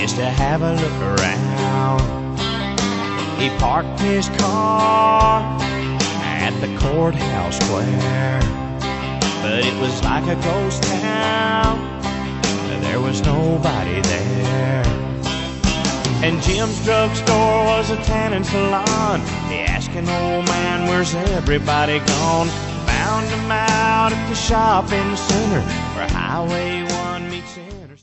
just to have a look around. He parked his car at the courthouse square, but it was like a ghost town. There was nobody there. And Jim's drugstore was a tanning salon. He asked an old man, where's everybody gone? Found him out at the shopping center where Highway 1